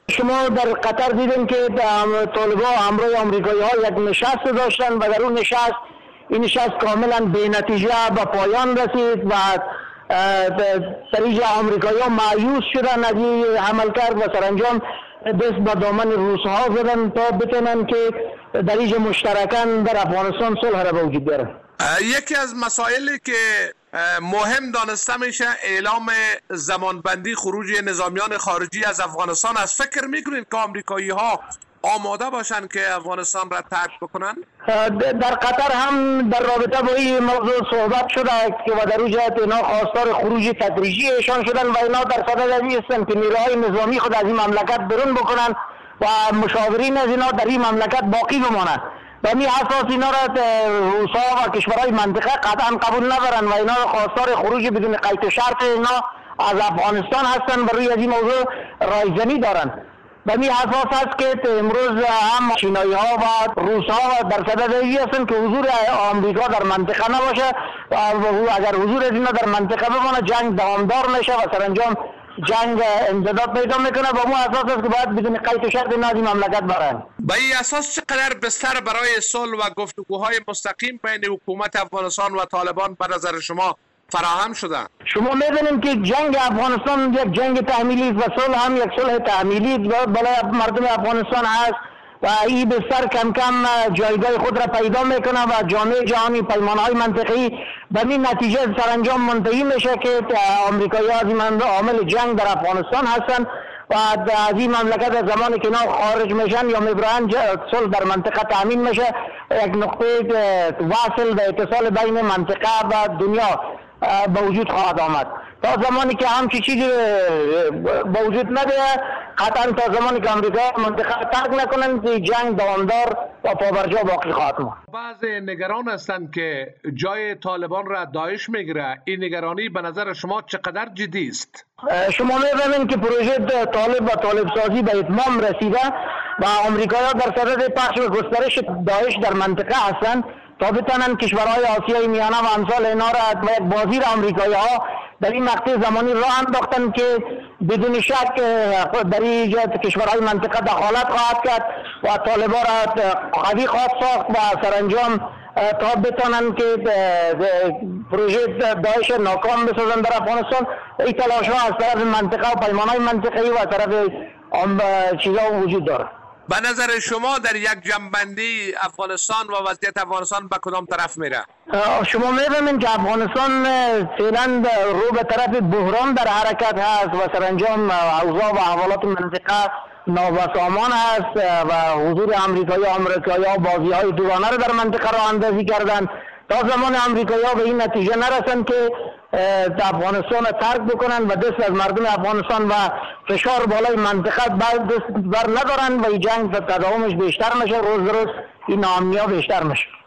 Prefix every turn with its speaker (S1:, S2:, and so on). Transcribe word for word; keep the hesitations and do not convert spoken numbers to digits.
S1: شما در قطر دیدین که طالبا همراه آمریکایی ها یک نشست داشتن و در اون نشست این نشست کاملا بی نتیجه به پایان رسید و سریج آمریکایی ها مایوس شدن از این عملکرد و سرانجام دست به دامن روس ها زدن تا بتونن که در اینجا مشترکاً در افغانستان صلح را به وجود بیارن.
S2: یکی از مسائلی که مهم دانسته میشه اعلام زمانبندی خروج نظامیان خارجی از افغانستان است. فکر میکنید که آمریکایی ها آماده باشن که افغانستان را ترک بکنن؟
S1: در قطر هم در رابطه با این موضوع صحبت شده که و در اون جهت اینا خواستار خروج تدریجی ایشان شدن و اینا در صدد از این هستند که نیروهای نظامی خود از این مملکت برون بکنن و مشاورین از اینا در این مملکت باقی بمانند. به می اساس اینا را روسا و کشورهای منطقه قطعا قبول ندارن و اینا خواستار خروج بدون قید و شرط اینا از افغانستان هستن. بر روی از این موضوع رایزنی دارن. به می اساس است که امروز هم چینایی ها و روس ها در صدد این هستند که حضور آمریکا در منطقه نباشه و اگر حضور از اینا در منطقه بمانه جنگ دوامدار میشه و سرانجام جنگ امتداد پیدا میکنه. با اون اساس است که باید بدون قید و شرط نازی مملکت برن.
S2: به این اساس چقدر بستر برای صلح و گفتگوهای مستقیم بین حکومت افغانستان و طالبان به نظر شما فراهم شده؟
S1: شما می‌بینید که جنگ افغانستان یک جنگ تحمیلی است و صلح هم یک صلح تحمیلی برای مردم افغانستان است و این بستر کم کم جایگاه خود را پیدا میکنه و جامعه جهانی پیمانهای منطقی به این نتیجه سرانجام منتهی میشه که آمریکایی‌ها از این عامل جنگ در افغانستان هستند و از این مملکت از زمانی که اینا خارج میشن یا میبرن صلح در منطقه تامین میشه، یک نقطه واصل و اتصال بین منطقه و دنیا به وجود خواهد آمد. تا زمانی که همچی چیزی به وجود نده قطعا تا زمانی که امریکا منطقه ترک نکنن که جنگ دوامدار و پابرجا باقی خواهد ماند.
S2: بعضی نگران هستند که جای طالبان را داعش میگیره. این نگرانی به نظر شما چقدر جدی است؟
S1: شما می‌بینید که پروژه طالب و طالب سازی به اتمام رسیده و آمریکایی‌ها در صدد پخش و گسترش داعش در منطقه هستند تا بتوانند کشورهای آسیای میانه و امثال اینا را یک بازی آمریکایی‌ها در این مقطع زمانی راه انداختند که بدون شک در این کشورهای منطقه دخالت خواهد کرد و طالبا را قوی خواهد ساخت و سرانجام تا بتوانند که پروژه داعش ناکام بسازند در افغانستان. این تلاش‌ها از طرف منطقه و پیمانهای منطقه‌ای و از طرف چیزا وجود دارد.
S2: به نظر شما در یک جنبندی افغانستان و وضعیت افغانستان به کدام طرف میره؟
S1: شما می‌بینید که افغانستان فعلا رو به طرف بحران در حرکت هست و سرانجام اوضاع و احوالات منطقه نابسامان است و حضور آمریکایی آمریکایی‌ها بازی‌های دوگانه را در منطقه راه اندازی کردند. تا زمان آمریکایی‌ها به این نتیجه نرسند که افغانستان را ترک بکنن و دست از مردم افغانستان و فشار بالای منطقه بر ندارن و این جنگ تداومش بیشتر میشه، روز روز این ناامنی‌ها بیشتر میشه.